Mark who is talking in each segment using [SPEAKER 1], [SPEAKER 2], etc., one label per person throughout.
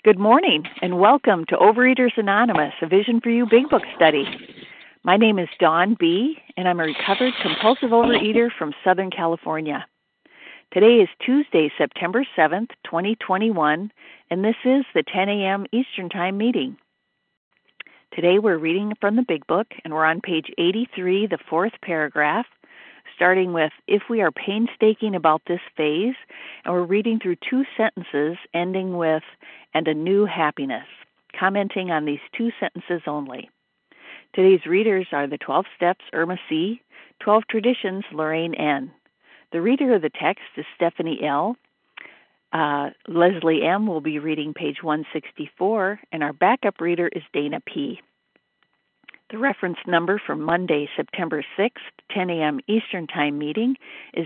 [SPEAKER 1] Good morning and welcome to Overeaters Anonymous, a Vision for You Big Book study. My name is Dawn B., and I'm a recovered compulsive overeater from Southern California. Today is Tuesday, September 7th, 2021, and this is the 10 a.m. Eastern Time meeting. Today we're reading from the Big Book, and we're on page 83, the fourth paragraph, starting with, if we are painstaking about this phase, and we're reading through two sentences ending with, and a new happiness, commenting on these two sentences only. Today's readers are the 12 Steps, Irma C., 12 Traditions, Lorraine N. The reader of the text is Stephanie L. Leslie M. will be reading page 164, and our backup reader is Dana P. The reference number for Monday, September 6th, 10 a.m. Eastern Time meeting is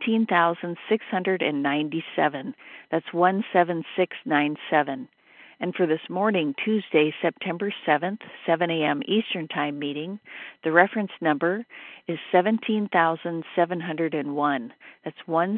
[SPEAKER 1] 17,697. That's 17697. And for this morning, Tuesday, September 7th, 7 a.m. Eastern Time meeting, the reference number is 17,701. That's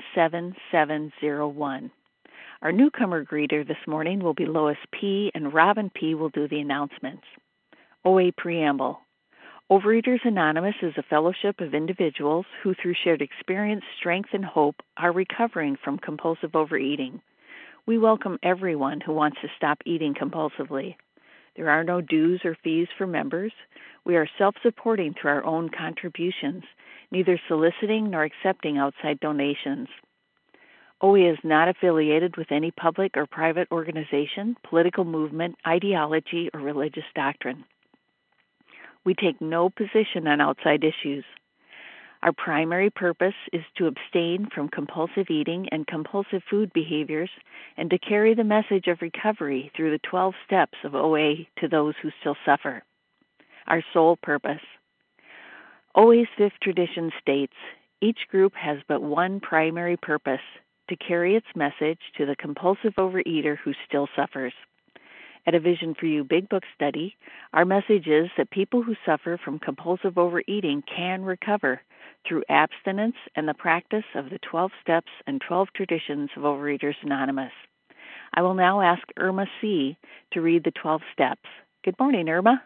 [SPEAKER 1] 17701. Our newcomer greeter this morning will be Lois P., and Robin P. will do the announcements. OA Preamble. Overeaters Anonymous is a fellowship of individuals who, through shared experience, strength, and hope, are recovering from compulsive overeating. We welcome everyone who wants to stop eating compulsively. There are no dues or fees for members. We are self-supporting through our own contributions, neither soliciting nor accepting outside donations. OA is not affiliated with any public or private organization, political movement, ideology, or religious doctrine. We take no position on outside issues. Our primary purpose is to abstain from compulsive eating and compulsive food behaviors and to carry the message of recovery through the 12 steps of OA to those who still suffer. Our sole purpose. OA's fifth tradition states, each group has but one primary purpose, to carry its message to the compulsive overeater who still suffers. At a Vision for You Big Book study, our message is that people who suffer from compulsive overeating can recover through abstinence and the practice of the 12 steps and 12 traditions of Overeaters Anonymous. I will now ask Irma C. to read the 12 steps. Good morning, Irma.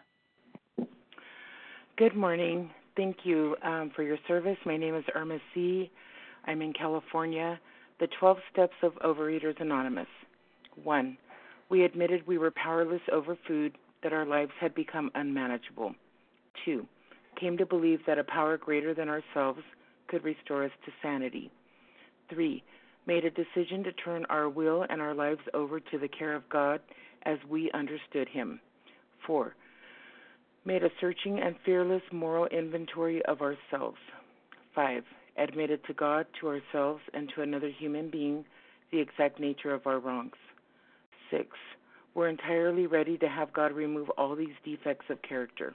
[SPEAKER 2] Good morning. Thank you for your service. My name is Irma C. I'm in California. The 12 steps of Overeaters Anonymous. 1. We admitted we were powerless over food, that our lives had become unmanageable. 2. Came to believe that a power greater than ourselves could restore us to sanity. 3. Made a decision to turn our will and our lives over to the care of God as we understood Him. 4. Made a searching and fearless moral inventory of ourselves. 5. Admitted to God, to ourselves, and to another human being the exact nature of our wrongs. 6. We're entirely ready to have God remove all these defects of character.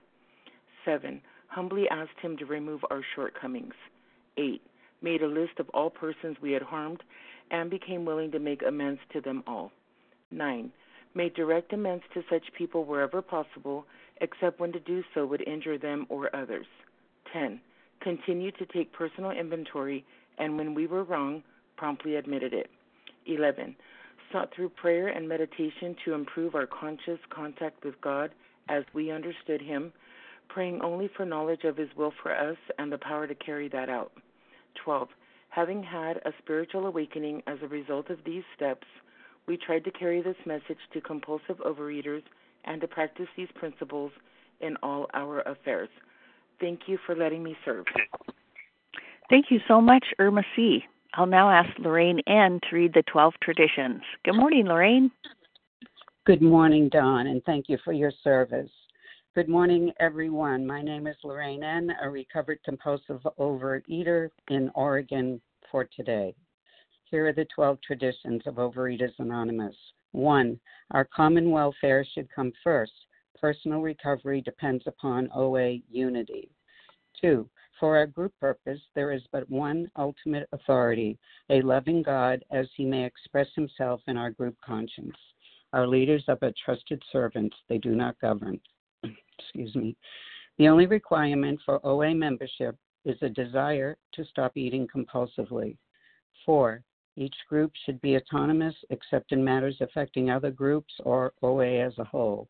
[SPEAKER 2] 7. Humbly asked Him to remove our shortcomings. 8. Made a list of all persons we had harmed and became willing to make amends to them all. 9. Made direct amends to such people wherever possible, except when to do so would injure them or others. 10. Continued to take personal inventory, and when we were wrong, promptly admitted it. 11. Sought through prayer and meditation to improve our conscious contact with God as we understood Him, praying only for knowledge of His will for us and the power to carry that out. 12. Having had a spiritual awakening as a result of these steps, we tried to carry this message to compulsive overeaters and to practice these principles in all our affairs. Thank you for letting me serve.
[SPEAKER 1] Thank you so much, Irma C. I'll now ask Lorraine N. to read the 12 traditions. Good morning, Lorraine.
[SPEAKER 3] Good morning, Dawn, and thank you for your service. Good morning, everyone. My name is Lorraine N., a recovered compulsive overeater in Oregon for today. Here are the 12 traditions of Overeaters Anonymous. 1. Our common welfare should come first. Personal recovery depends upon OA unity. 2. For our group purpose, there is but one ultimate authority, a loving God as He may express Himself in our group conscience. Our leaders are but trusted servants. They do not govern. The only requirement for OA membership is a desire to stop eating compulsively. 4. Each group should be autonomous except in matters affecting other groups or OA as a whole.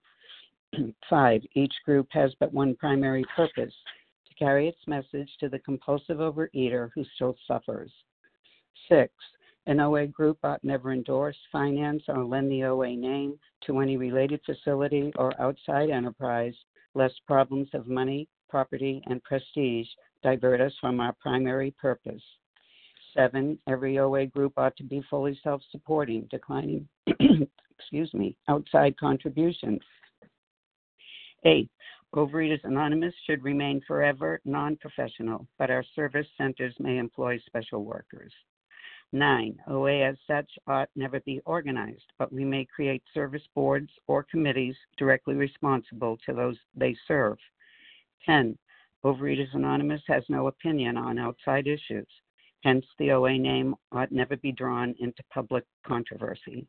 [SPEAKER 3] 5, each group has but one primary purpose, to carry its message to the compulsive overeater who still suffers. 6, an OA group ought never endorse, finance, or lend the OA name to any related facility or outside enterprise, lest problems of money, property, and prestige divert us from our primary purpose. 7, every OA group ought to be fully self-supporting, declining outside contributions. 8, Overeaters Anonymous should remain forever non-professional, but our service centers may employ special workers. 9, OA as such ought never be organized, but we may create service boards or committees directly responsible to those they serve. 10, Overeaters Anonymous has no opinion on outside issues. Hence, the OA name ought never be drawn into public controversy.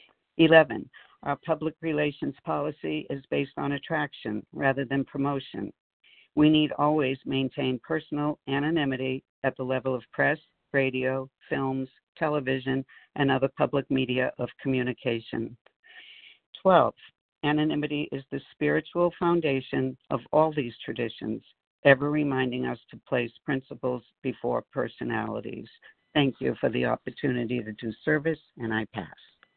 [SPEAKER 3] 11, our public relations policy is based on attraction rather than promotion. We need always maintain personal anonymity at the level of press, radio, films, television, and other public media of communication. 12, anonymity is the spiritual foundation of all these traditions, ever reminding us to place principles before personalities. Thank you for the opportunity to do service, and I pass.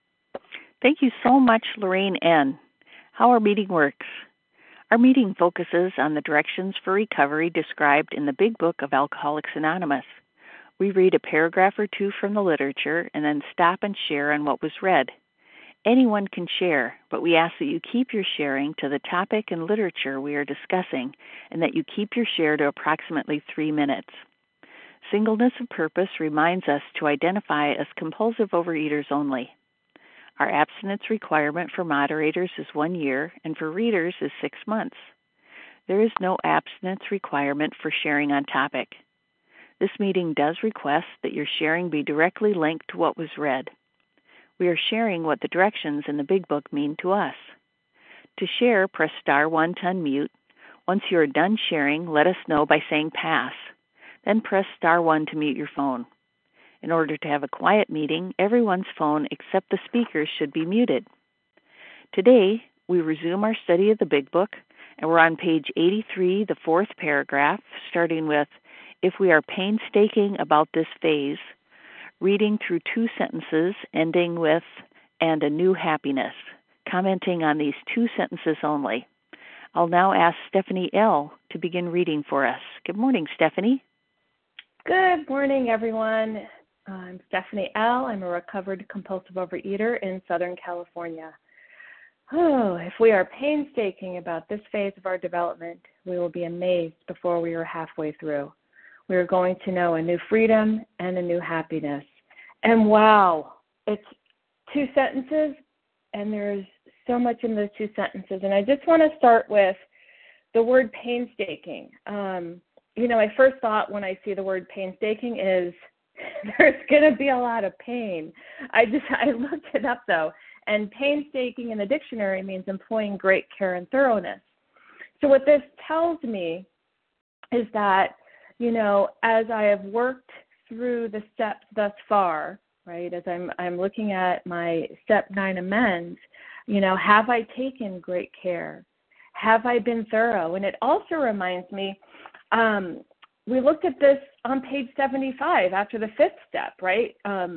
[SPEAKER 1] Thank you so much, Lorraine N. How our meeting works. Our meeting focuses on the directions for recovery described in the Big Book of Alcoholics Anonymous. We read a paragraph or two from the literature and then stop and share on what was read. Anyone can share, but we ask that you keep your sharing to the topic and literature we are discussing and that you keep your share to approximately 3 minutes. Singleness of purpose reminds us to identify as compulsive overeaters only. Our abstinence requirement for moderators is 1 year and for readers is 6 months. There is no abstinence requirement for sharing on topic. This meeting does request that your sharing be directly linked to what was read. We are sharing what the directions in the Big Book mean to us. To share, press *1 to unmute. Once you are done sharing, let us know by saying pass. Then press *1 to mute your phone. In order to have a quiet meeting, everyone's phone except the speaker's should be muted. Today, we resume our study of the Big Book, and we're on page 83, the 4th paragraph, starting with, if we are painstaking about this phase, reading through 2 sentences, ending with, and a new happiness, commenting on these 2 sentences only. I'll now ask Stephanie L. to begin reading for us. Good morning, Stephanie.
[SPEAKER 4] Good morning, everyone. I'm Stephanie L. I'm a recovered compulsive overeater in Southern California. If we are painstaking about this phase of our development, we will be amazed before we are halfway through. We are going to know a new freedom and a new happiness. And wow, it's 2 sentences, and there's so much in those 2 sentences. And I just want to start with the word painstaking. My first thought when I see the word painstaking is there's going to be a lot of pain. I looked it up, though, and painstaking in the dictionary means employing great care and thoroughness. So what this tells me is that, as I have worked through the steps thus far, right, as I'm looking at my step 9 amends, have I taken great care? Have I been thorough? And it also reminds me, we looked at this on page 75 after the 5th step, right?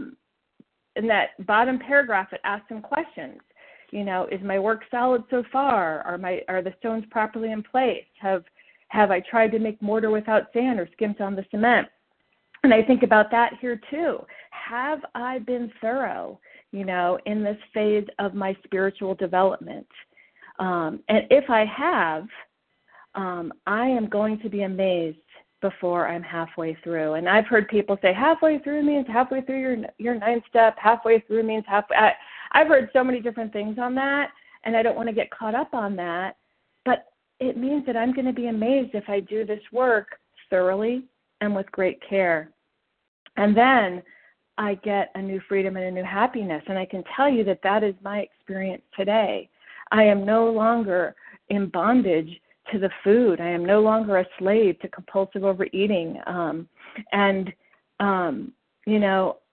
[SPEAKER 4] In that bottom paragraph, it asks some questions. Is my work solid so far? Are the stones properly in place? Have I tried to make mortar without sand or skimped on the cement? And I think about that here too. Have I been thorough, in this phase of my spiritual development? And if I have, I am going to be amazed before I'm halfway through. And I've heard people say halfway through means halfway through your 9th step, halfway through means halfway. I've heard so many different things on that, and I don't want to get caught up on that. But it means that I'm going to be amazed if I do this work thoroughly and with great care. And then I get a new freedom and a new happiness. And I can tell you that that is my experience today. I am no longer in bondage to the food. I am no longer a slave to compulsive overeating.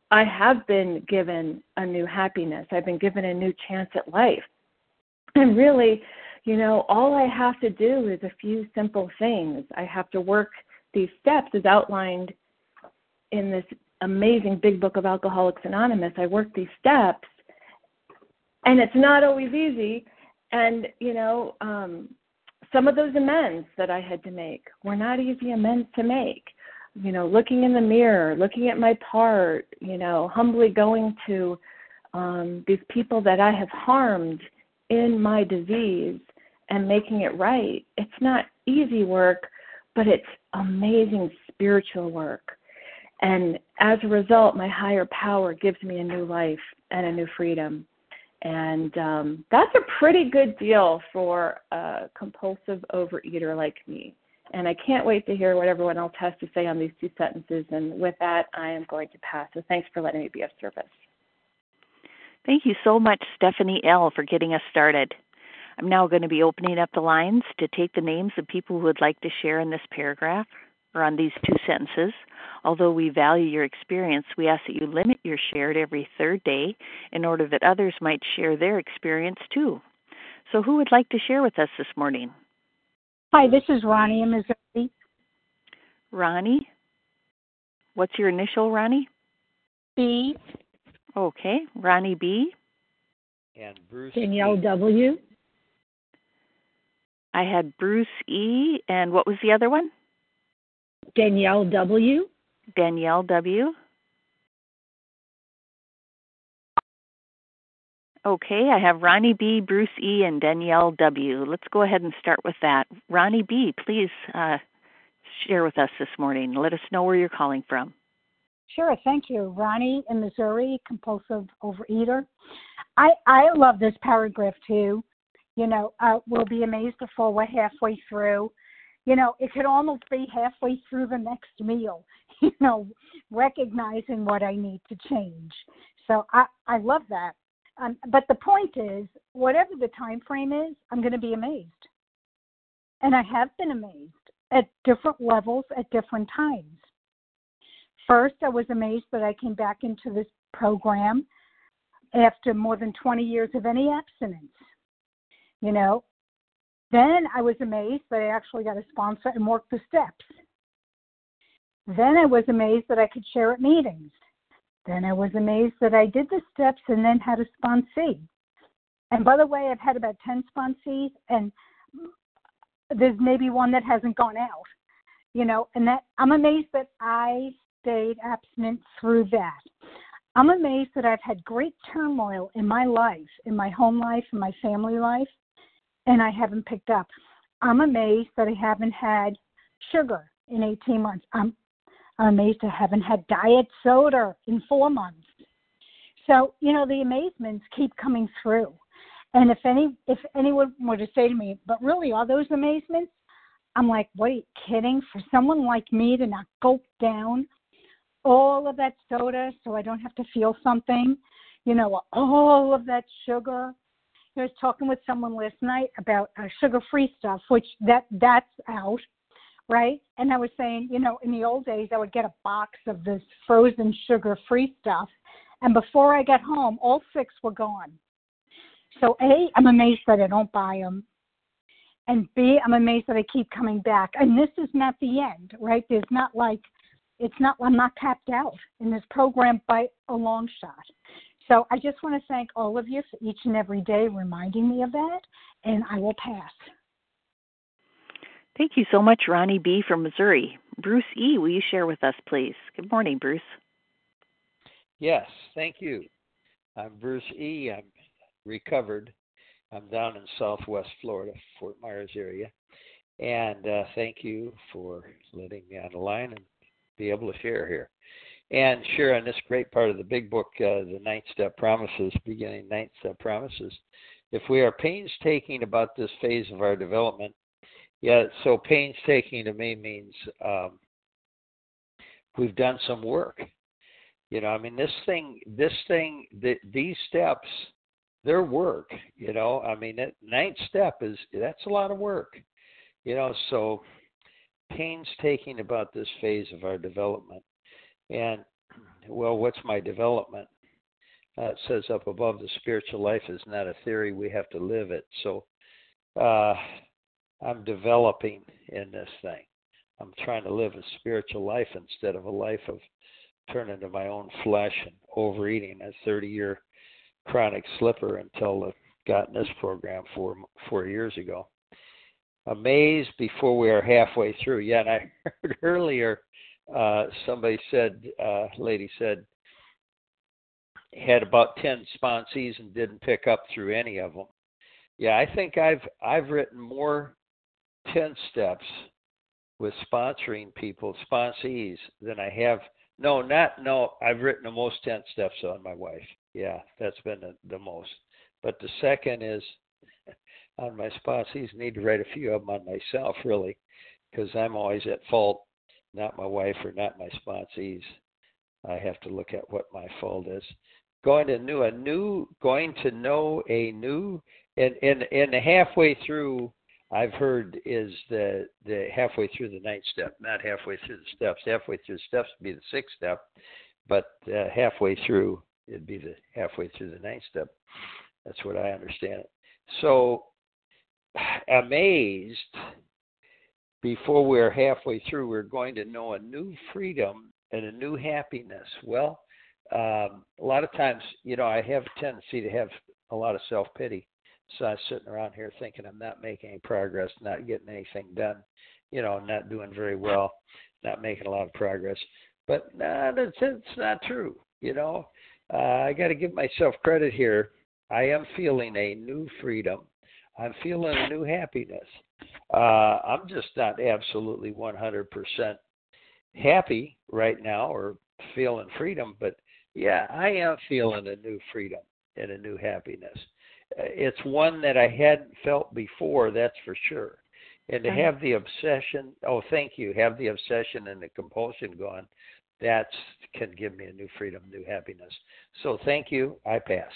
[SPEAKER 4] I have been given a new happiness. I've been given a new chance at life. And really, all I have to do is a few simple things. I have to work these steps as outlined in this amazing big book of Alcoholics Anonymous. I work these steps, and it's not always easy. And, some of those amends that I had to make were not easy amends to make. Looking in the mirror, looking at my part, humbly going to these people that I have harmed in my disease and making it right. It's not easy work, but it's amazing spiritual work. And as a result, my higher power gives me a new life and a new freedom. And that's a pretty good deal for a compulsive overeater like me. And I can't wait to hear what everyone else has to say on these two sentences. And with that, I am going to pass. So thanks for letting me be of service.
[SPEAKER 1] Thank you so much, Stephanie L., for getting us started. I'm now going to be opening up the lines to take the names of people who would like to share in this paragraph or on these two sentences. Although we value your experience, we ask that you limit your share to every third day in order that others might share their experience too. So who would like to share with us this morning?
[SPEAKER 5] Hi, this is Ronnie in Missouri.
[SPEAKER 1] Ronnie? What's your initial, Ronnie?
[SPEAKER 5] B.
[SPEAKER 1] Okay, Ronnie B.
[SPEAKER 6] And Bruce
[SPEAKER 5] Danielle
[SPEAKER 6] E.
[SPEAKER 5] W.
[SPEAKER 1] I had Bruce E. And what was the other one?
[SPEAKER 5] Danielle W.
[SPEAKER 1] Danielle W. Okay, I have Ronnie B., Bruce E., and Danielle W. Let's go ahead and start with that. Ronnie B., please share with us this morning. Let us know where you're calling from.
[SPEAKER 5] Sure, thank you. Ronnie in Missouri, compulsive overeater. I love this paragraph too. We'll be amazed before we're halfway through. It could almost be halfway through the next meal, recognizing what I need to change. So I love that. But the point is, whatever the time frame is, I'm going to be amazed. And I have been amazed at different levels at different times. First, I was amazed that I came back into this program after more than 20 years of any abstinence. Then I was amazed that I actually got a sponsor and worked the steps. Then I was amazed that I could share at meetings. Then I was amazed that I did the steps and then had a sponsee. And by the way, I've had about 10 sponsees, and there's maybe one that hasn't gone out. And that I'm amazed that I stayed abstinent through that. I'm amazed that I've had great turmoil in my life, in my home life, in my family life, and I haven't picked up. I'm amazed that I haven't had sugar in 18 months. I'm amazed I haven't had diet soda in 4 months. So, the amazements keep coming through. And if anyone were to say to me, but really, are those amazements? I'm like, wait, kidding? For someone like me to not gulp down all of that soda so I don't have to feel something, all of that sugar. I was talking with someone last night about sugar-free stuff, which that's out, right? And I was saying, in the old days, I would get a box of this frozen sugar-free stuff, and before I get home, all 6 were gone. So A, I'm amazed that I don't buy them, and B, I'm amazed that I keep coming back. And this is not the end, right? I'm not capped out in this program by a long shot. So I just want to thank all of you for each and every day reminding me of that, and I will pass.
[SPEAKER 1] Thank you so much, Ronnie B. from Missouri. Bruce E., will you share with us, please? Good morning, Bruce.
[SPEAKER 6] Yes, thank you. I'm Bruce E. I'm recovered. I'm down in Southwest Florida, Fort Myers area. And thank you for letting me on the line and be able to share here. And share on this great part of the big book, the 9-Step Promises, beginning 9-Step Promises. If we are painstaking about this phase of our development, so painstaking to me means we've done some work. These steps, they're work. That 9th step that's a lot of work. So painstaking about this phase of our development. And well, what's my development? It says up above, the spiritual life is not a theory. We have to live it. So I'm developing in this thing. I'm trying to live a spiritual life instead of a life of turning to my own flesh and overeating. A 30-year chronic slipper until I got in this program 4 years ago. Amazed before we are halfway through. Yeah, and I heard earlier somebody said, lady said, had about 10 sponsees and didn't pick up through any of them. Yeah, I think I've written more 10 steps with sponsoring people, sponsees, than I have. I've written the most 10 steps on my wife. Yeah, that's been the most. But the second is on my sponsees. Need to write a few of them on myself, really, because I'm always at fault, not my wife or not my sponsees. I have to look at what my fault is. Going to know a new, and the halfway through, I've heard, is the halfway through the 9th step, not halfway through the steps. Halfway through the steps would be the 6th step, but halfway through, it'd be the halfway through the 9th step. That's what I understand it. So, amazed, before we're halfway through, we're going to know a new freedom and a new happiness. Well, a lot of times, I have a tendency to have a lot of self-pity. So I'm sitting around here thinking I'm not making any progress, not getting anything done, not doing very well, not making a lot of progress. But that's not true. I got to give myself credit here. I am feeling a new freedom. I'm feeling a new happiness. I'm just not absolutely 100% happy right now or feeling freedom, but yeah, I am feeling a new freedom and a new happiness. It's one that I hadn't felt before, that's for sure. And to have the obsession, have the obsession and the compulsion gone, that can give me a new freedom, new happiness. So thank you. I pass.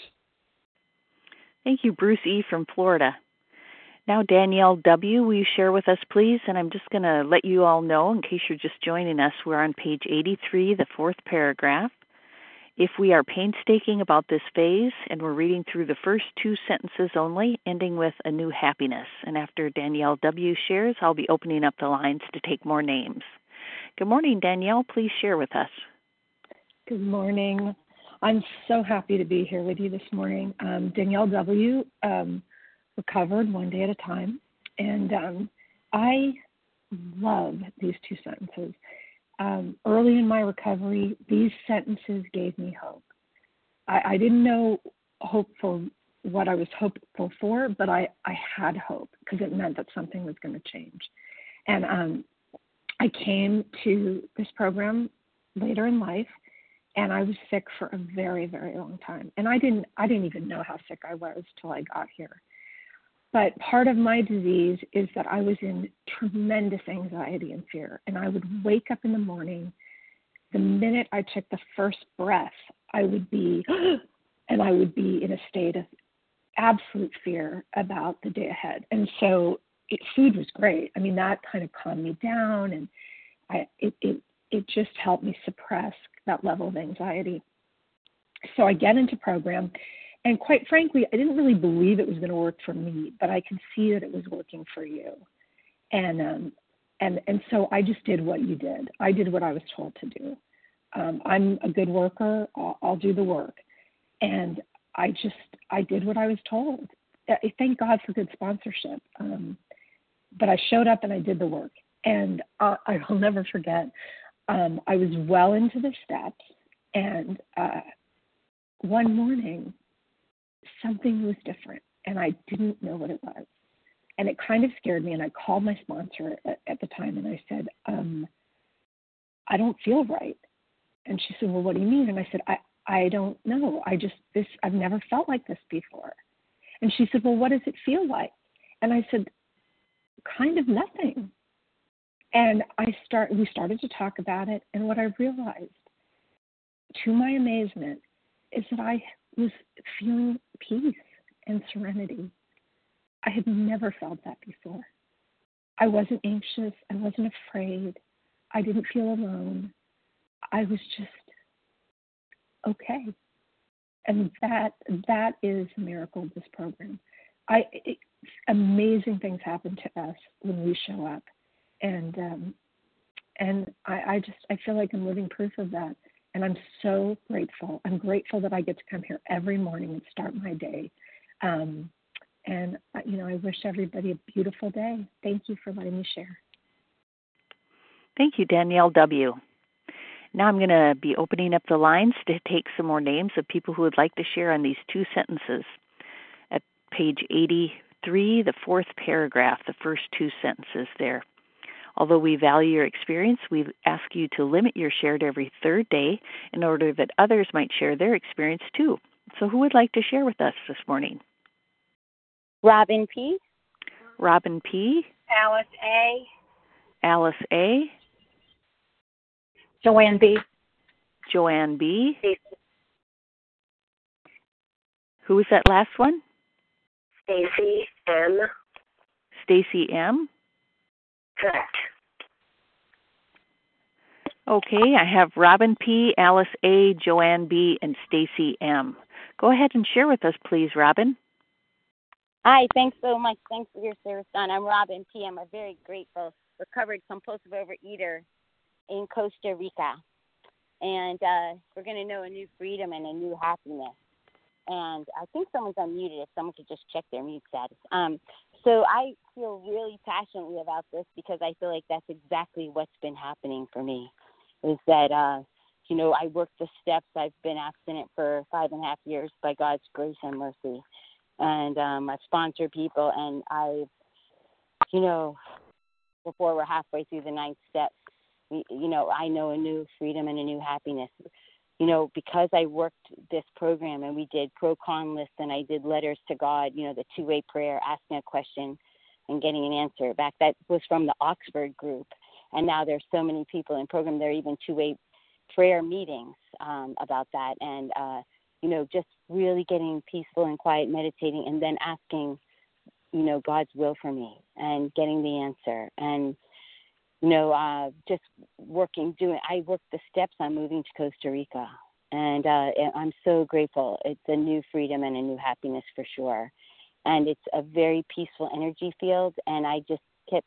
[SPEAKER 1] Thank you, Bruce E. from Florida. Now, Danielle W., will you share with us, please? And I'm just going to let you all know, in case you're just joining us, we're on page 83, the 4th paragraph. If we are painstaking about this phase, and we're reading through the first 2 sentences only, ending with a new happiness. And after Danielle W. shares, I'll be opening up the lines to take more names. Good morning, Danielle. Please share with us.
[SPEAKER 7] Good morning. I'm so happy to be here with you this morning. Danielle W., recovered one day at a time. And I love these 2 sentences. Early in my recovery, these sentences gave me hope. I didn't know what I was hopeful for, but I had hope because it meant that something was going to change. And I came to this program later in life, and I was sick for a very, very long time. And I didn't even know how sick I was till I got here. But part of my disease is that I was in tremendous anxiety and fear. And I would wake up in the morning, the minute I took the first breath, I would be in a state of absolute fear about the day ahead. And so food was great. I mean, that kind of calmed me down, and it just helped me suppress that level of anxiety. So I get into program. And quite frankly, I didn't really believe it was going to work for me, but I could see that it was working for you. And so I just did what you did. I did what I was told to do. I'm a good worker. I'll do the work. And I did what I was told. Thank God for good sponsorship. But I showed up and I did the work. And I'll never forget, I was well into the steps. And one morning, something was different, and I didn't know what it was. And it kind of scared me, and I called my sponsor at the time, and I said, I don't feel right. And she said, well, what do you mean? And I said, I don't know. I've never felt like this before. And she said, well, what does it feel like? And I said, kind of nothing. And we started to talk about it, and what I realized, to my amazement, is that I was feeling peace and serenity. I had never felt that before. I wasn't anxious. I wasn't afraid. I didn't feel alone. I was just okay. And that is a miracle of this program. Amazing things happen to us when we show up, and I feel like I'm living proof of that, and I'm so grateful. I'm grateful that I get to come here every morning and start my day, and I wish everybody a beautiful day. Thank you for letting me share.
[SPEAKER 1] Thank you, Danielle W. Now I'm going to be opening up the lines to take some more names of people who would like to share on these two sentences. At page 83, the fourth paragraph, the first two sentences there. Although we value your experience, we ask you to limit your share to every third day in order that others might share their experience too. So who would like to share with us this morning?
[SPEAKER 8] Robin P.
[SPEAKER 1] Robin P.
[SPEAKER 9] Alice A.
[SPEAKER 1] Alice A.
[SPEAKER 9] Joanne B.
[SPEAKER 1] Joanne B. Who was that last one?
[SPEAKER 8] Stacy M.
[SPEAKER 1] Stacy M.
[SPEAKER 8] Correct.
[SPEAKER 1] Okay, I have Robin P., Alice A., Joanne B., and Stacy M. Go ahead and share with us, please, Robin.
[SPEAKER 8] Hi, thanks so much. Thanks for your service, Don. I'm Robin P. I'm a very grateful, recovered compulsive overeater in Costa Rica. And we're going to know a new freedom and a new happiness. And I think someone's unmuted. If someone could just check their mute status. So I feel really passionately about this because I feel like that's exactly what's been happening for me, is that, I worked the steps. I've been abstinent for 5.5 years by God's grace and mercy. And I've sponsored people, and before we're halfway through the 9th step, I know a new freedom and a new happiness. Because I worked this program and we did pro-con lists and I did letters to God, the two-way prayer, asking a question and getting an answer back. That was from the Oxford group. And now there's so many people in program. There are even two-way prayer meetings about that. And, just really getting peaceful and quiet, meditating, and then asking, God's will for me and getting the answer. And, just I worked the steps on moving to Costa Rica. And I'm so grateful. It's a new freedom and a new happiness for sure. And it's a very peaceful energy field. And I just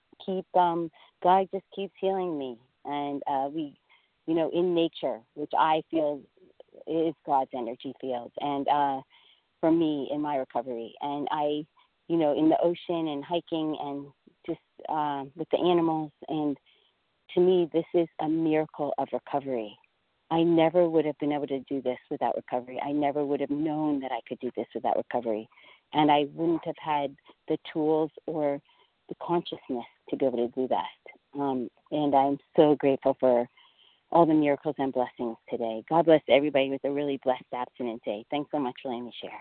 [SPEAKER 8] God just keeps healing me. And we, in nature, which I feel is God's energy field. And for me in my recovery. And I, in the ocean and hiking and just with the animals. And to me, this is a miracle of recovery. I never would have been able to do this without recovery. I never would have known that I could do this without recovery. And I wouldn't have had the tools or the consciousness to be able to do that. And I'm so grateful for all the miracles and blessings today. God bless everybody with a really blessed abstinent day. Thanks so much for letting me share.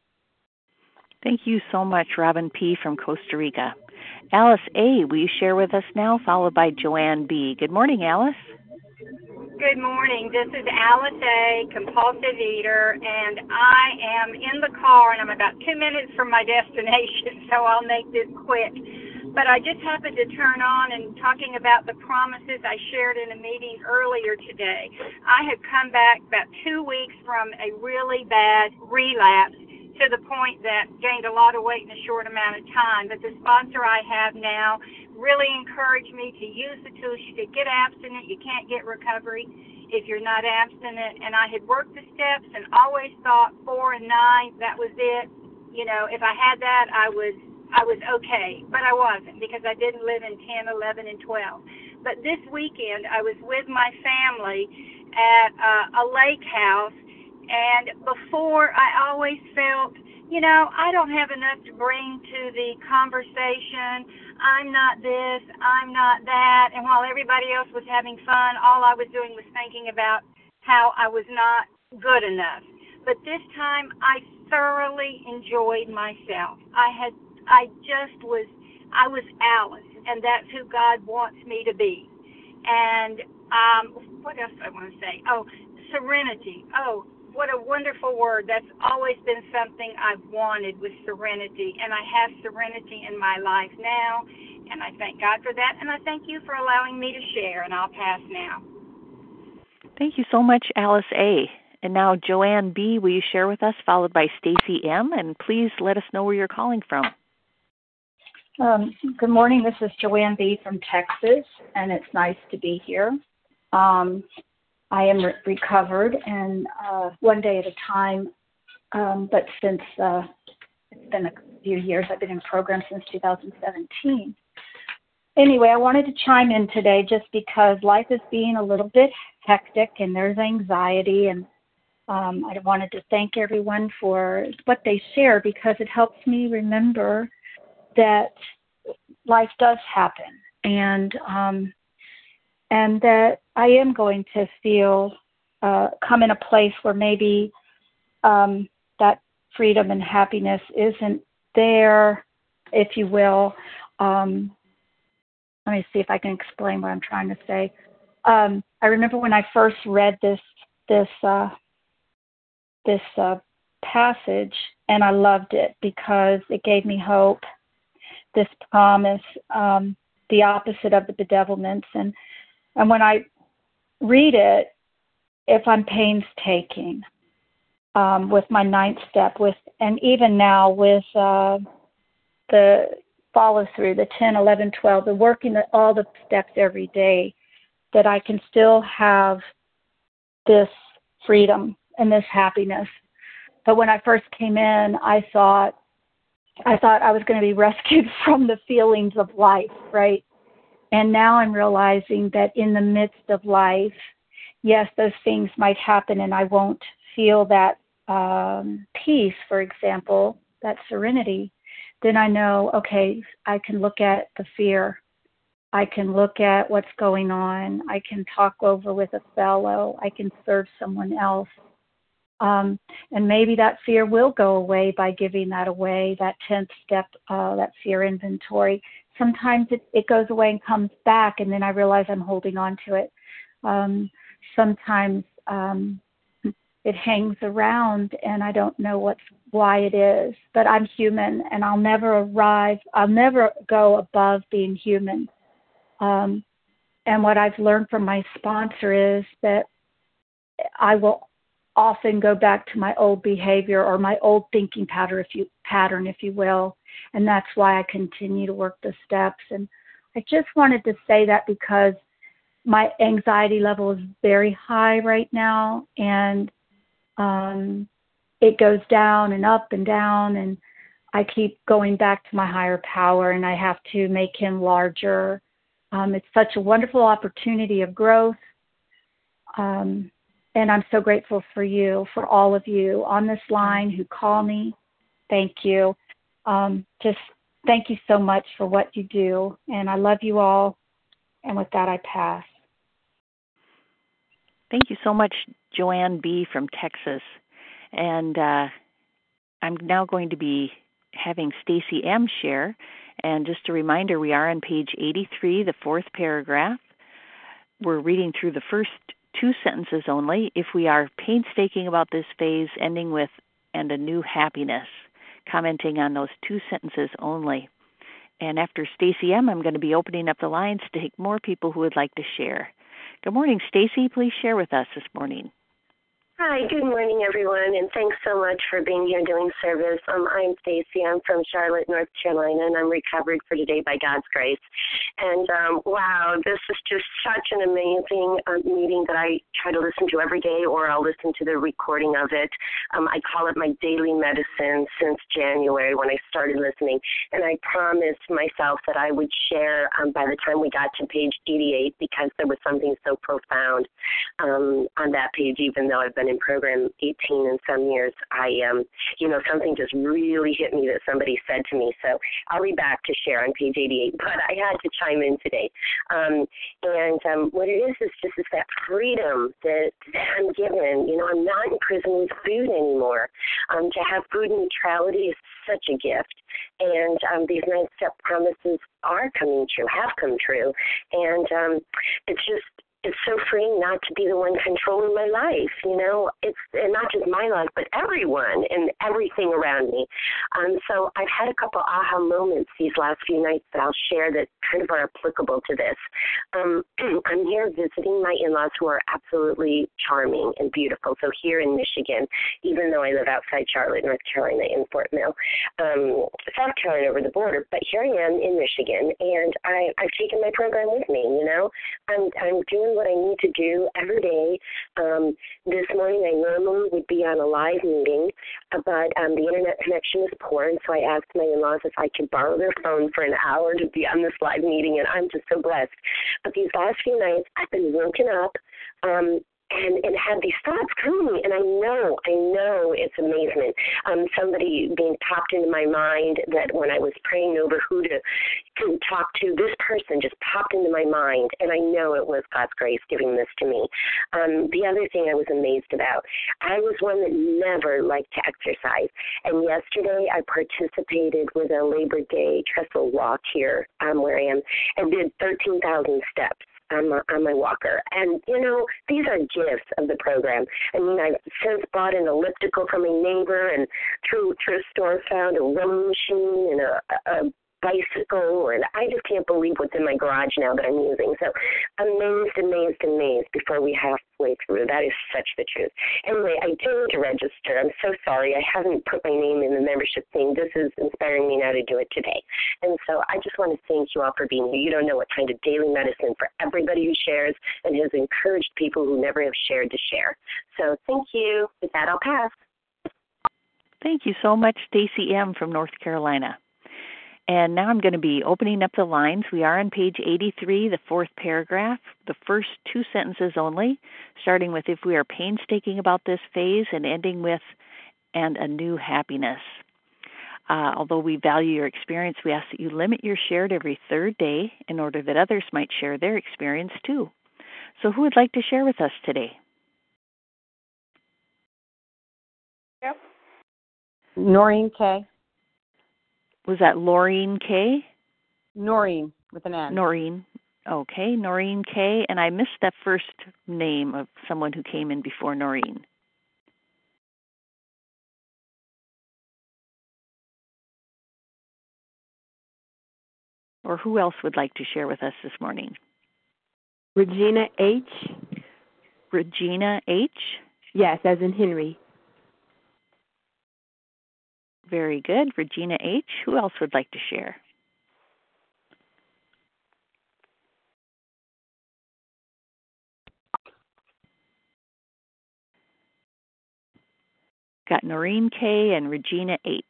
[SPEAKER 1] Thank you so much, Robin P. from Costa Rica. Alice A., will you share with us now, followed by Joanne B. Good morning, Alice.
[SPEAKER 9] Good morning. This is Alice A., compulsive eater, and I am in the car, and I'm about 2 minutes from my destination, so I'll make this quick. But I just happened to turn on and talking about the promises I shared in a meeting earlier today. I had come back about 2 weeks from a really bad relapse to the point that gained a lot of weight in a short amount of time. But the sponsor I have now really encouraged me to use the tools. She said, get abstinent. You can't get recovery if you're not abstinent. And I had worked the steps and always thought 4 and 9, that was it. If I had that, I was okay. But I wasn't, because I didn't live in 10, 11, and 12. But this weekend, I was with my family at a lake house. And before, I always felt, I don't have enough to bring to the conversation. I'm not this, I'm not that. And while everybody else was having fun, all I was doing was thinking about how I was not good enough. But this time, I thoroughly enjoyed myself. I was Alice, and that's who God wants me to be. And what else do I want to say? Oh, serenity. Oh, what a wonderful word. That's always been something I've wanted, was serenity. And I have serenity in my life now, and I thank God for that. And I thank you for allowing me to share, and I'll pass now.
[SPEAKER 1] Thank you so much, Alice A. And now Joanne B., will you share with us, followed by Stacy M., and please let us know where you're calling from.
[SPEAKER 10] Good morning. This is Joanne B. from Texas, and it's nice to be here. I am recovered, and one day at a time, but since it's been a few years, I've been in program since 2017. Anyway, I wanted to chime in today just because life is being a little bit hectic, and there's anxiety, and I wanted to thank everyone for what they share because it helps me remember that life does happen, and that I am going to feel come in a place where maybe that freedom and happiness isn't there, if you will. Let me see if I can explain what I'm trying to say. I remember when I first read this passage, and I loved it because it gave me hope, this promise, the opposite of the bedevilments. And when I read it, if I'm painstaking with my 9th step, and even now with the follow through, the 10, 11, 12, the working all the steps every day, that I can still have this freedom and this happiness. But when I first came in, I thought I was going to be rescued from the feelings of life, right? And now I'm realizing that in the midst of life, yes, those things might happen and I won't feel that peace, for example, that serenity. Then I know, okay, I can look at the fear. I can look at what's going on. I can talk over with a fellow. I can serve someone else. And maybe that fear will go away by giving that away, that 10th step, that fear inventory. Sometimes it goes away and comes back, and then I realize I'm holding on to it. Sometimes it hangs around, and I don't know why it is. But I'm human, and I'll never go above being human. And what I've learned from my sponsor is that I will often go back to my old behavior or my old thinking pattern, if you will. And that's why I continue to work the steps. And I just wanted to say that because my anxiety level is very high right now, and it goes down and up and down, and I keep going back to my higher power, and I have to make him larger. It's such a wonderful opportunity of growth. And I'm so grateful for you, for all of you on this line who call me. Thank you. Just thank you so much for what you do. And I love you all. And with that, I pass.
[SPEAKER 1] Thank you so much, Joanne B. from Texas. And I'm now going to be having Stacy M. share. And just a reminder, we are on page 83, the 4th paragraph. We're reading through the first 2 sentences only. If we are painstaking about this phase, ending with "and a new happiness," commenting on those 2 sentences only. And after Stacy M., I'm going to be opening up the lines to take more people who would like to share. Good morning, Stacy. Please share with us this morning.
[SPEAKER 11] Hi, good morning, everyone, and thanks so much for being here doing service. I'm Stacy. I'm from Charlotte, North Carolina, and I'm recovered for today by God's grace. And wow, this is just such an amazing meeting that I try to listen to every day, or I'll listen to the recording of it. I call it my daily medicine since January when I started listening, and I promised myself that I would share by the time we got to page 88 because there was something so profound on that page, even though I've been in program 18 and some years. Something just really hit me that somebody said to me. So I'll be back to share on page 88, but I had to chime in today. What it is just that freedom that I'm given. I'm not in prison with food anymore. To have food neutrality is such a gift. And these 9-step promises are coming true, have come true. And it's so freeing not to be the one controlling my life, It's and not just my life, but everyone and everything around me. So I've had a couple aha moments these last few nights that I'll share that kind of are applicable to this. I'm here visiting my in-laws who are absolutely charming and beautiful. So here in Michigan, even though I live outside Charlotte, North Carolina, in Fort Mill, South Carolina over the border, but here I am in Michigan, and I've taken my program with me, I'm doing what I need to do every day. This morning I normally would be on a live meeting, but the internet connection is poor, and so I asked my in-laws if I could borrow their phone for an hour to be on this live meeting, and I'm just so blessed. But these last few nights, I've been woken up and had these thoughts coming, and I know it's amazement. Somebody being popped into my mind that when I was praying over who to talk to, this person just popped into my mind, and I know it was God's grace giving this to me. The other thing I was amazed about, I was one that never liked to exercise, and yesterday I participated with a Labor Day trestle walk here where I am, and did 13,000 steps on my walker. And, these are gifts of the program. I mean, I've since bought an elliptical from a neighbor and through a thrift store found a rowing machine and a bicycle, and I just can't believe what's in my garage now that I'm using. So amazed before we halfway through. That is such the truth. Anyway, I do need to register. I'm so sorry. I haven't put my name in the membership thing. This is inspiring me now to do it today. And so I just want to thank you all for being here. You don't know what kind of daily medicine for everybody who shares and has encouraged people who never have shared to share. So thank you. With that, I'll pass.
[SPEAKER 1] Thank you so much, Stacy M. from North Carolina. And now I'm going to be opening up the lines. We are on page 83, the fourth paragraph, the first two sentences only, starting with if we are painstaking about this phase and ending with and a new happiness. Although we value your experience, we ask that you limit your share to every third day in order that others might share their experience too. So who would like to share with us today?
[SPEAKER 12] Yep.
[SPEAKER 13] Noreen K.
[SPEAKER 1] Was that Laureen K?
[SPEAKER 13] Noreen with an N.
[SPEAKER 1] Noreen. Okay, Noreen K. And I missed that first name of someone who came in before Noreen. Or who else would like to share with us this morning?
[SPEAKER 12] Regina H.
[SPEAKER 1] Regina H?
[SPEAKER 12] Yes, as in Henry.
[SPEAKER 1] Very good. Regina H. Who else would like to share? Got Noreen K. and Regina H.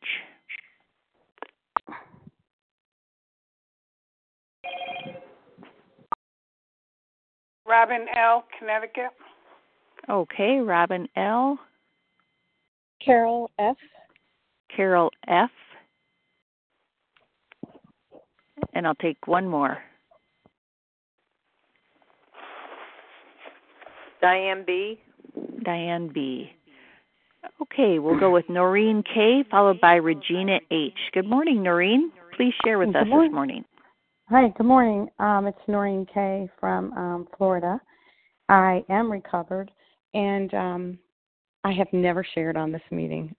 [SPEAKER 12] Robin L., Connecticut.
[SPEAKER 1] Okay, Robin L.
[SPEAKER 5] Carol F.
[SPEAKER 1] Carol F. And I'll take one more.
[SPEAKER 14] Diane B.
[SPEAKER 1] Diane B. Okay, we'll go with Noreen K. followed by Regina H. Good morning, Noreen. Please share with us this morning.
[SPEAKER 15] Hi, good morning. It's Noreen K. from Florida. I am recovered, and I have never shared on this meeting.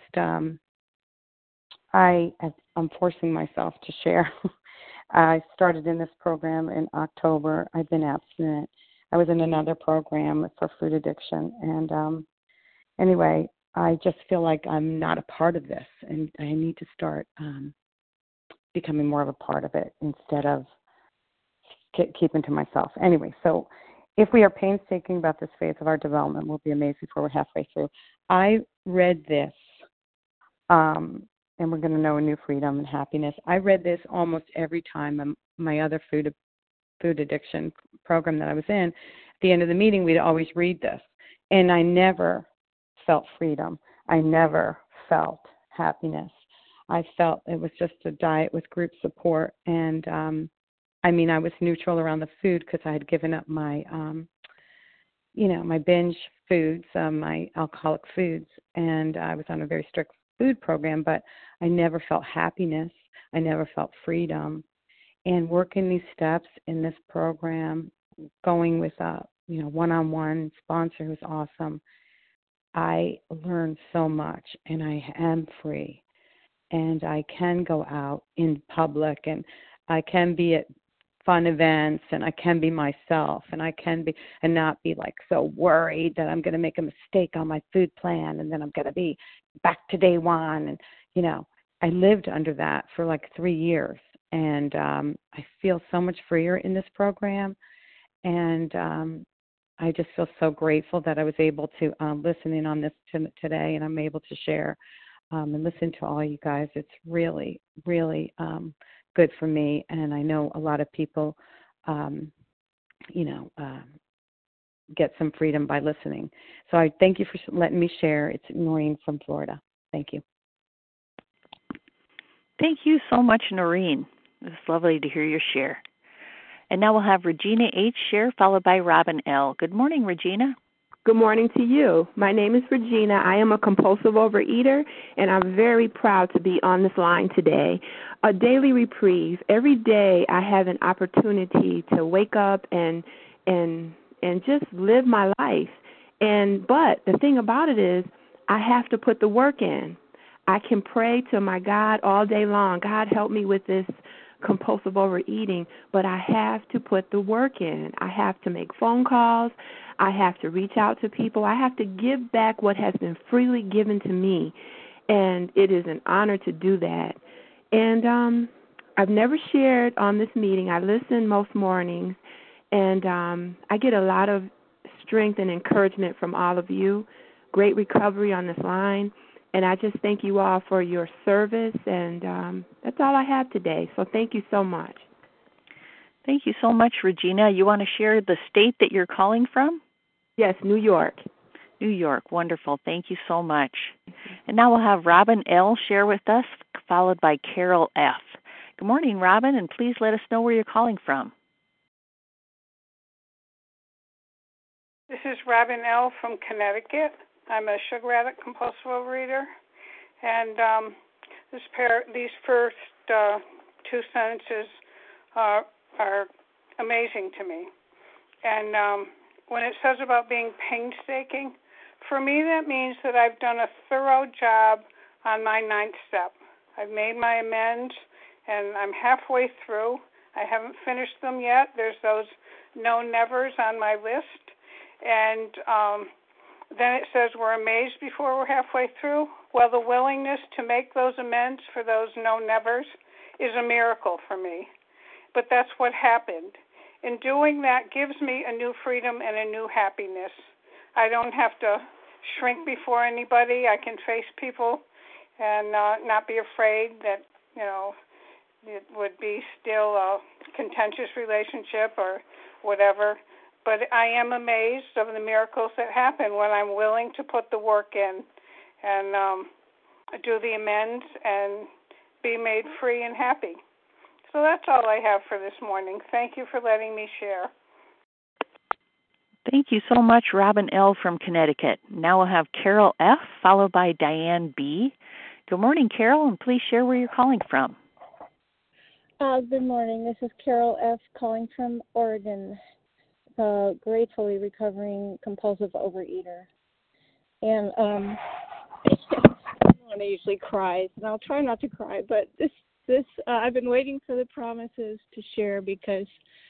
[SPEAKER 15] I'm forcing myself to share. I started in this program in October. I've been abstinent. I was in another program for food addiction. And anyway, I just feel like I'm not a part of this, and I need to start becoming more of a part of it instead of keeping to myself. Anyway, so if we are painstaking about this phase of our development, we'll be amazed before we're halfway through. I read this, and we're going to know a new freedom and happiness. I read this almost every time my other food addiction program that I was in. At the end of the meeting, we'd always read this. And I never felt freedom. I never felt happiness. I felt it was just a diet with group support. And, I was neutral around the food because I had given up my, my binge foods, my alcoholic foods. And I was on a very strict food program, but I never felt happiness. I never felt freedom. And working these steps in this program going with a one-on-one sponsor who's awesome, I learned so much, and I am free, and I can go out in public, and I can be at fun events, and I can be myself, and I can be and not be like so worried that I'm going to make a mistake on my food plan, and then I'm going to be back to day one. And I lived under that for like 3 years, and I feel so much freer in this program, and I just feel so grateful that I was able to listen in on this today, and I'm able to share and listen to all you guys. It's really, really good for me, and I know a lot of people, get some freedom by listening. So I thank you for letting me share. It's Noreen from Florida. Thank you.
[SPEAKER 1] Thank you so much, Noreen. It was lovely to hear your share. And now we'll have Regina H. share, followed by Robin L. Good morning, Regina.
[SPEAKER 12] Good morning to you. My name is Regina. I am a compulsive overeater, and I'm very proud to be on this line today. A daily reprieve. Every day I have an opportunity to wake up and just live my life. But the thing about it is I have to put the work in. I can pray to my God all day long. God, help me with this compulsive overeating, but I have to put the work in. I have to make phone calls. I have to reach out to people. I have to give back what has been freely given to me, and it is an honor to do that. And I've never shared on this meeting. I listen most mornings, and I get a lot of strength and encouragement from all of you. Great recovery on this line. And I just thank you all for your service, and that's all I have today. So thank you so much.
[SPEAKER 1] Thank you so much, Regina. You want to share the state that you're calling from?
[SPEAKER 12] Yes, New York.
[SPEAKER 1] New York. Wonderful. Thank you so much. And now we'll have Robin L. share with us, followed by Carol F. Good morning, Robin, and please let us know where you're calling from.
[SPEAKER 14] This is Robin L. from Connecticut. I'm a sugar addict, compulsive overeater, and these first two sentences are amazing to me. And when it says about being painstaking, for me that means that I've done a thorough job on my 9th step. I've made my amends, and I'm halfway through. I haven't finished them yet. There's those no-nevers on my list, and then it says we're amazed before we're halfway through. Well, the willingness to make those amends for those no-nevers is a miracle for me. But that's what happened. And doing that gives me a new freedom and a new happiness. I don't have to shrink before anybody. I can face people and not be afraid that, it would be still a contentious relationship or whatever. But I am amazed of the miracles that happen when I'm willing to put the work in and do the amends and be made free and happy. So that's all I have for this morning. Thank you for letting me share.
[SPEAKER 1] Thank you so much, Robin L. from Connecticut. Now we'll have Carol F., followed by Diane B. Good morning, Carol, and please share where you're calling from.
[SPEAKER 16] Good morning. This is Carol F. calling from Oregon. Gratefully recovering compulsive overeater. And I usually cries, and I'll try not to cry, but this I've been waiting for the promises to share because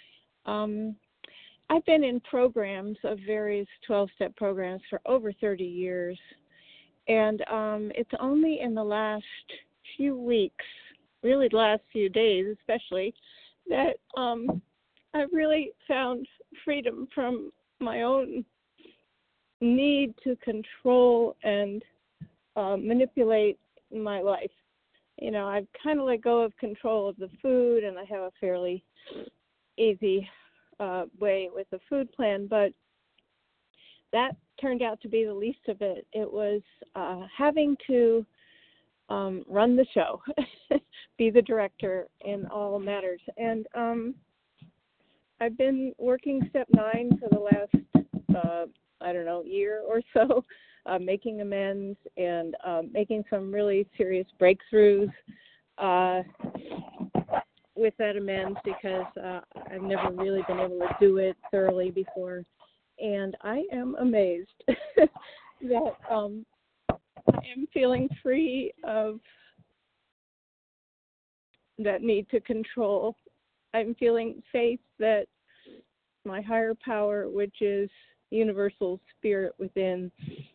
[SPEAKER 16] I've been in programs of various 12-step programs for over 30 years, and it's only in the last few weeks, really the last few days especially, that I've really found freedom from my own need to control and manipulate my life. I've kind of let go of control of the food, and I have a fairly easy way with the food plan, but that turned out to be the least of it. It was having to run the show, be the director in all matters. And I've been working step 9 for the last, year or so, making amends and making some really serious breakthroughs with that amends because I've never really been able to do it thoroughly before. And I am amazed that I am feeling free of that need to control. I'm feeling faith that my higher power, which is universal spirit within,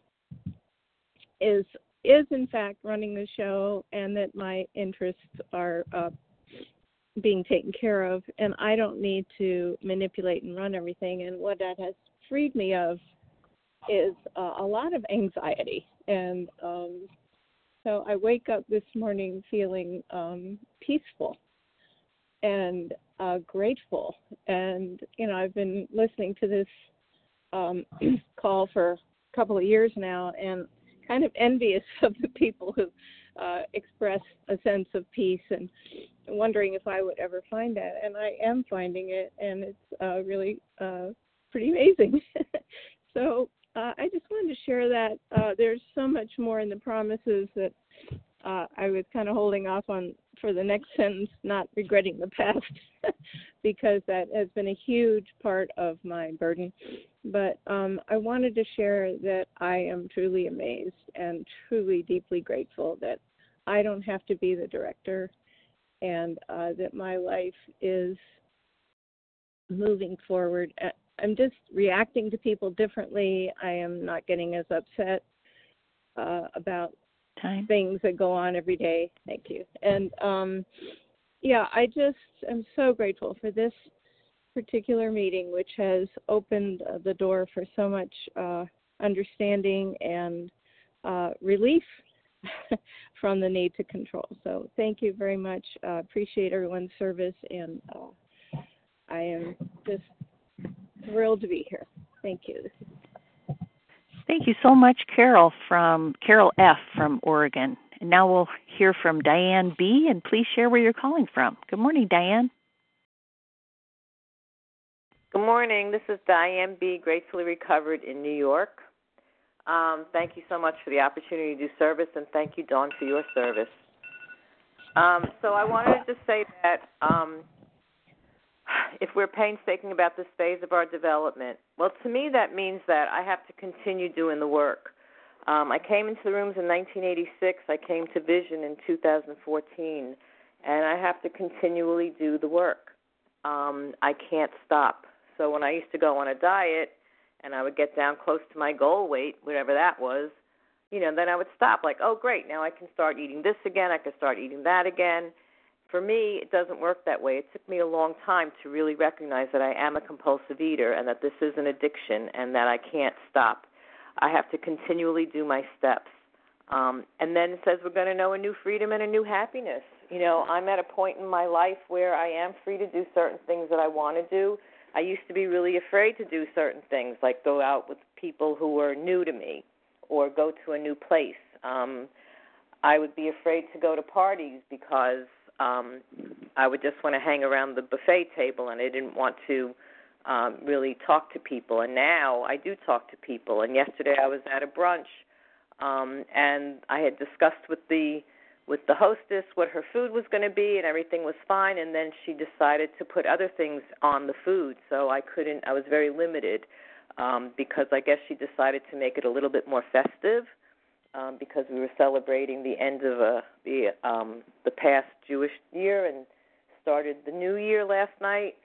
[SPEAKER 16] is in fact running the show, and that my interests are being taken care of, and I don't need to manipulate and run everything. And what that has freed me of is a lot of anxiety. And so I wake up this morning feeling peaceful and grateful. And, you know, I've been listening to this call for a couple of years now, and kind of envious of the people who express a sense of peace, and wondering if I would ever find that. And I am finding it, and it's really pretty amazing. So I just wanted to share that. There's so much more in the promises that I was kind of holding off on for the next sentence, not regretting the past, because that has been a huge part of my burden. But I wanted to share that I am truly amazed and truly deeply grateful that I don't have to be the director, and that my life is moving forward. I'm just reacting to people differently. I am not getting as upset about things that go on every day. Thank you. And I just am so grateful for this particular meeting, which has opened the door for so much understanding and relief from the need to control. So thank you very much. Appreciate everyone's service, and I am just thrilled to be here. Thank you.
[SPEAKER 1] Thank you so much, Carol F. from Oregon. And now we'll hear from Diane B., and please share where you're calling from. Good morning, Diane.
[SPEAKER 17] Good morning. This is Diane B., gratefully recovered in New York. Thank you so much for the opportunity to do service, and thank you, Dawn, for your service. So I wanted to just say that if we're painstaking about this phase of our development, well, to me that means that I have to continue doing the work. I came into the rooms in 1986. I came to Vision in 2014, and I have to continually do the work. I can't stop. So when I used to go on a diet and I would get down close to my goal weight, whatever that was, then I would stop. Like, oh, great, now I can start eating this again. I can start eating that again. For me, it doesn't work that way. It took me a long time to really recognize that I am a compulsive eater and that this is an addiction and that I can't stop. I have to continually do my steps. And then it says we're going to know a new freedom and a new happiness. I'm at a point in my life where I am free to do certain things that I want to do. I used to be really afraid to do certain things, like go out with people who were new to me or go to a new place. I would be afraid to go to parties because I would just want to hang around the buffet table, and I didn't want to really talk to people. And now I do talk to people. And yesterday I was at a brunch, and I had discussed with the hostess what her food was going to be, and everything was fine. And then she decided to put other things on the food, so I was very limited because I guess she decided to make it a little bit more festive. Because we were celebrating the end of the past Jewish year and started the new year last night.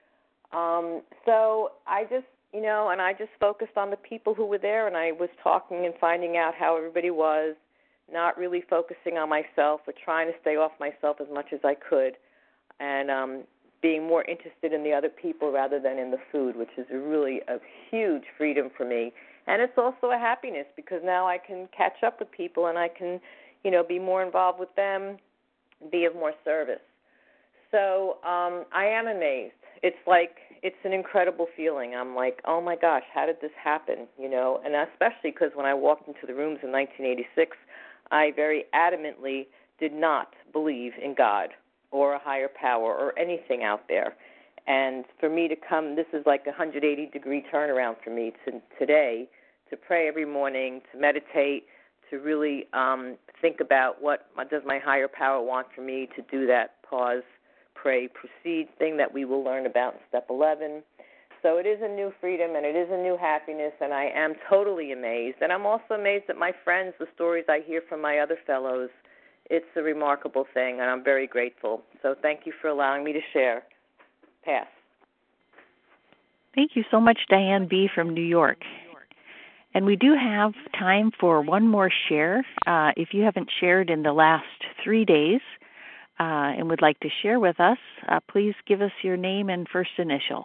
[SPEAKER 17] So I just, and I just focused on the people who were there, and I was talking and finding out how everybody was, not really focusing on myself or trying to stay off myself as much as I could, and being more interested in the other people rather than in the food, which is really a huge freedom for me. And it's also a happiness because now I can catch up with people and I can, be more involved with them, be of more service. So I am amazed. It's an incredible feeling. I'm like, oh my gosh, how did this happen? And especially because when I walked into the rooms in 1986, I very adamantly did not believe in God or a higher power or anything out there. And for me to come, this is like a 180-degree turnaround for me today, to pray every morning, to meditate, to really think about what does my higher power want for me to do that pause, pray, proceed thing that we will learn about in step 11. So it is a new freedom and it is a new happiness, and I am totally amazed. And I'm also amazed at my friends, the stories I hear from my other fellows. It's a remarkable thing, and I'm very grateful. So thank you for allowing me to share. Pass.
[SPEAKER 1] Thank you so much, Diane B. from New York. And we do have time for one more share. If you haven't shared in the last 3 days and would like to share with us, please give us your name and first initial.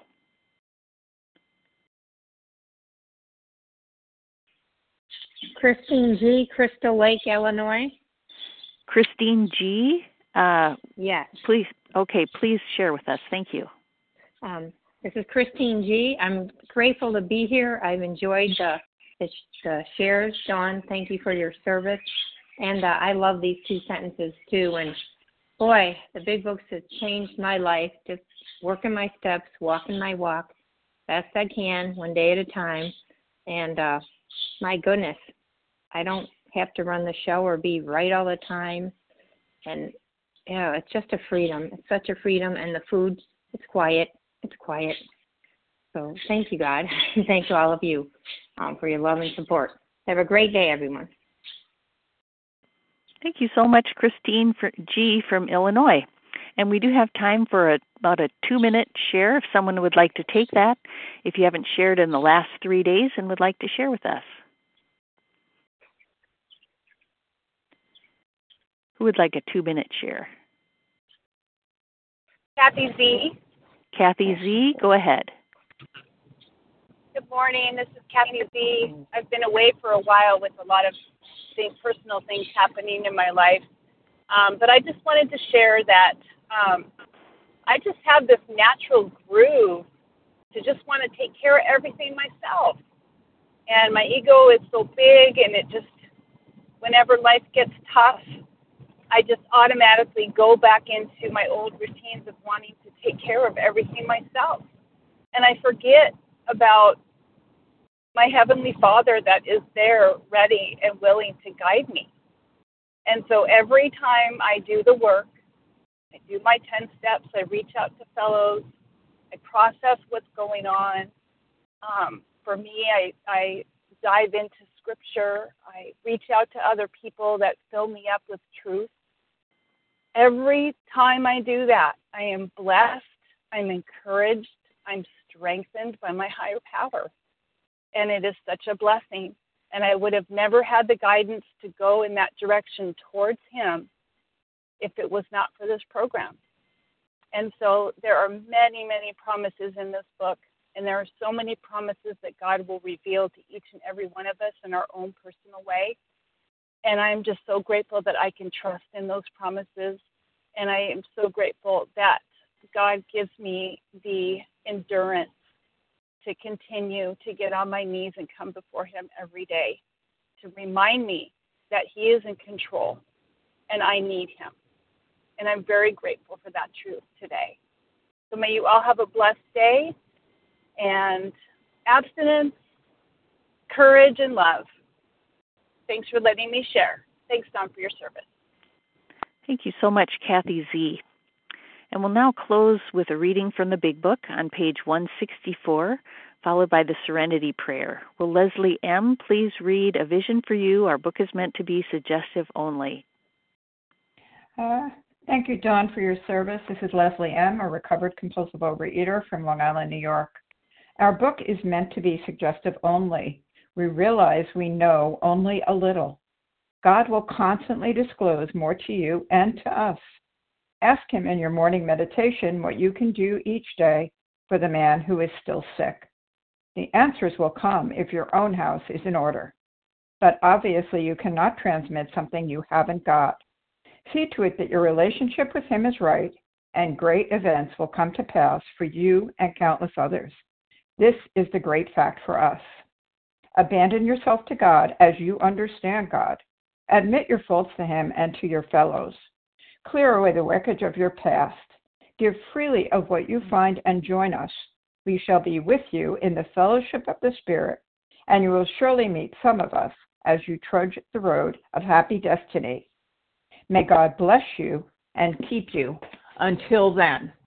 [SPEAKER 18] Christine G., Crystal Lake, Illinois.
[SPEAKER 1] Christine G.?
[SPEAKER 18] Yes.
[SPEAKER 1] Please share with us. Thank you.
[SPEAKER 18] This is Christine G. I'm grateful to be here. I've enjoyed the shares. Dawn, thank you for your service. And I love these 2 sentences, too. And, boy, the big books have changed my life. Just working my steps, walking my walk, best I can, one day at a time. And, my goodness, I don't have to run the show or be right all the time. And, yeah, it's just a freedom. It's such a freedom. And the food, it's quiet. It's quiet. So thank you, God. And thanks to all of you for your love and support. Have a great day, everyone.
[SPEAKER 1] Thank you so much, Christine G. from Illinois. And we do have time for about a 2-minute share if someone would like to take that, if you haven't shared in the last 3 days and would like to share with us. Who would like a 2-minute share?
[SPEAKER 19] Kathy Z.
[SPEAKER 1] Kathy Z., go ahead.
[SPEAKER 19] Good morning. This is Kathy Z. I've been away for a while with a lot of personal things happening in my life. But I just wanted to share that I just have this natural groove to just want to take care of everything myself. And my ego is so big, and it just, whenever life gets tough, I just automatically go back into my old routines of wanting to take care of everything myself. And I forget about my Heavenly Father that is there ready and willing to guide me. And so every time I do the work, I do my 10 steps, I reach out to fellows, I process what's going on. For me, I dive into Scripture, I reach out to other people that fill me up with truth. Every time I do that, I am blessed, I'm encouraged, I'm strengthened by my higher power. And it is such a blessing. And I would have never had the guidance to go in that direction towards Him if it was not for this program. And so there are many, many promises in this book. And there are so many promises that God will reveal to each and every one of us in our own personal way. And I'm just so grateful that I can trust in those promises. And I am so grateful that God gives me the endurance to continue to get on my knees and come before Him every day to remind me that He is in control and I need Him. And I'm very grateful for that truth today. So may you all have a blessed day, and abstinence, courage, and love. Thanks for letting me share. Thanks, Dawn, for your service.
[SPEAKER 1] Thank you so much, Kathy Z. And we'll now close with a reading from the Big Book on page 164, followed by the Serenity Prayer. Will Leslie M. please read A Vision for You? Our book is meant to be suggestive only.
[SPEAKER 20] Thank you, Dawn, for your service. This is Leslie M., a recovered compulsive overeater from Long Island, New York. Our book is meant to be suggestive only. We realize we know only a little. God will constantly disclose more to you and to us. Ask Him in your morning meditation what you can do each day for the man who is still sick. The answers will come if your own house is in order. But obviously you cannot transmit something you haven't got. See to it that your relationship with Him is right, and great events will come to pass for you and countless others. This is the great fact for us. Abandon yourself to God as you understand God. Admit your faults to Him and to your fellows. Clear away the wreckage of your past. Give freely of what you find and join us. We shall be with you in the fellowship of the Spirit, and you will surely meet some of us as you trudge the road of happy destiny. May God bless you and keep you.
[SPEAKER 21] until then.